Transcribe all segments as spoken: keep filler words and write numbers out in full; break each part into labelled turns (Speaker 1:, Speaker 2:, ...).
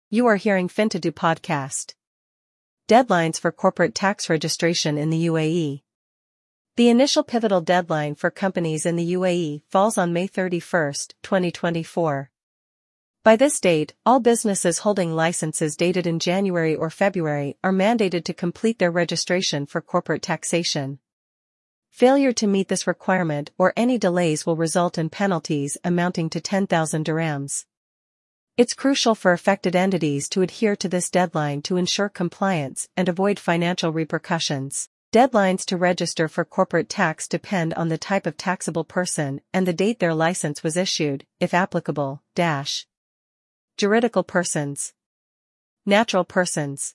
Speaker 1: You are hearing FinToDo podcast. Deadlines for corporate tax registration in the U A E. The initial pivotal deadline for companies in the U A E falls on May thirty-first, twenty twenty-four. By this date, all businesses holding licenses dated in January or February are mandated to complete their registration for corporate taxation. Failure to meet this requirement or any delays will result in penalties amounting to ten thousand dirhams. It's crucial for affected entities to adhere to this deadline to ensure compliance and avoid financial repercussions. Deadlines to register for corporate tax depend on the type of taxable person and the date their license was issued, if applicable. Dash. Juridical persons. Natural persons.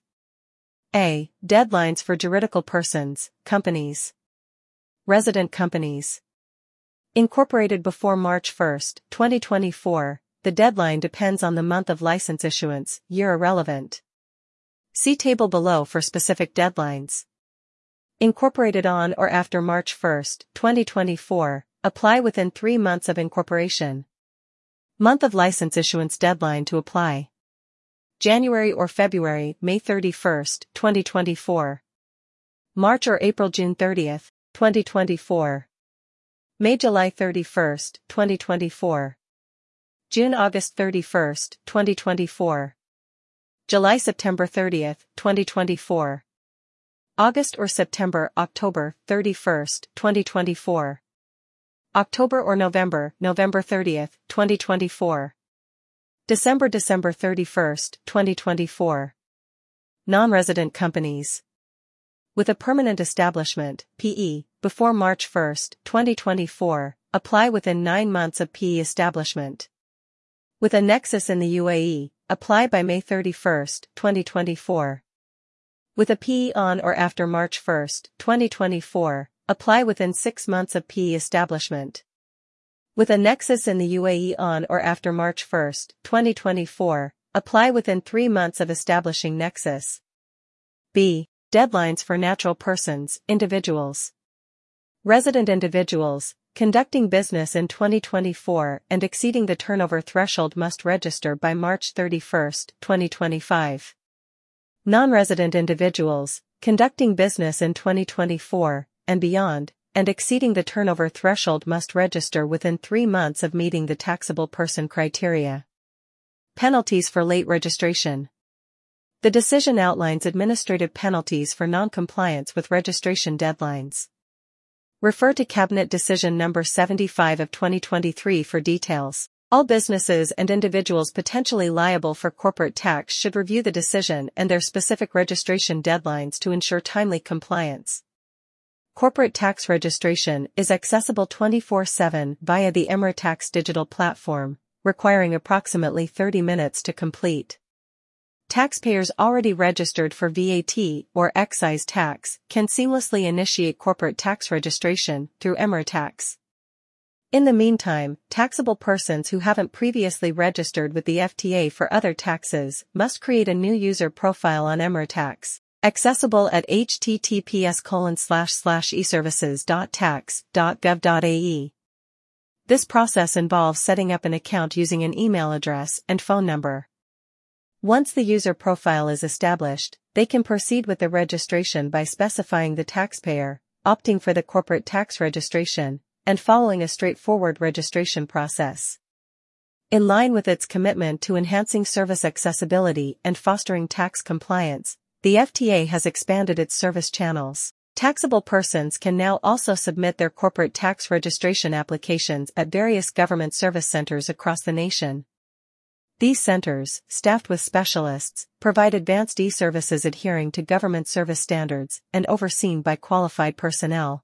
Speaker 1: A. Deadlines for juridical persons, companies. Resident companies. Incorporated before March first, twenty twenty-four. The deadline depends on the month of license issuance, year irrelevant. See table below for specific deadlines. Incorporated on or after March first, twenty twenty-four, apply within three months of incorporation. Month of license issuance deadline to apply. January or February, May thirty-first, twenty twenty-four. March or April, June thirtieth, twenty twenty-four. May, July thirty-first, twenty twenty-four. June, August thirty-first, twenty twenty-four. July, September thirtieth, twenty twenty-four. August or September, October thirty-first, twenty twenty-four. October or November, November thirtieth, twenty twenty-four. December, December thirty-first, twenty twenty-four. Non-resident companies. With a permanent establishment, P E, before March first, twenty twenty-four, apply within nine months of P E establishment. With a nexus in the U A E, apply by May thirty-first, twenty twenty-four. With a P E on or after March first, twenty twenty-four, apply within six months of P E establishment. With a nexus in the U A E on or after March first, twenty twenty-four, apply within three months of establishing nexus. B. Deadlines for natural persons, individuals. Resident individuals, conducting business in twenty twenty-four and exceeding the turnover threshold must register by March thirty-first, twenty twenty-five. Non-resident individuals, conducting business in twenty twenty-four and beyond, and exceeding the turnover threshold must register within three months of meeting the taxable person criteria. Penalties for late registration. The decision outlines administrative penalties for non-compliance with registration deadlines. Refer to Cabinet Decision Number seventy-five of twenty twenty-three for details. All businesses and individuals potentially liable for corporate tax should review the decision and their specific registration deadlines to ensure timely compliance. Corporate tax registration is accessible twenty-four seven via the EmiraTax digital platform, requiring approximately thirty minutes to complete. Taxpayers already registered for V A T or excise tax can seamlessly initiate corporate tax registration through EmiraTax. In the meantime, taxable persons who haven't previously registered with the F T A for other taxes must create a new user profile on EmiraTax, accessible at h t t p s colon slash slash e services dot tax dot gov dot a e. This process involves setting up an account using an email address and phone number. Once the user profile is established, they can proceed with the registration by specifying the taxpayer, opting for the corporate tax registration, and following a straightforward registration process. In line with its commitment to enhancing service accessibility and fostering tax compliance, the F T A has expanded its service channels. Taxable persons can now also submit their corporate tax registration applications at various government service centers across the nation. These centers, staffed with specialists, provide advanced e-services adhering to government service standards and overseen by qualified personnel.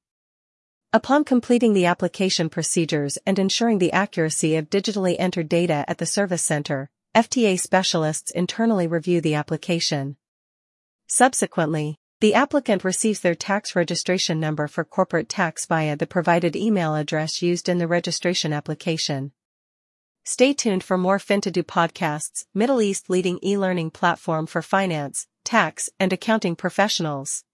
Speaker 1: Upon completing the application procedures and ensuring the accuracy of digitally entered data at the service center, F T A specialists internally review the application. Subsequently, the applicant receives their tax registration number for corporate tax via the provided email address used in the registration application. Stay tuned for more FinToDo podcasts, Middle East leading e-learning platform for finance, tax, and accounting professionals.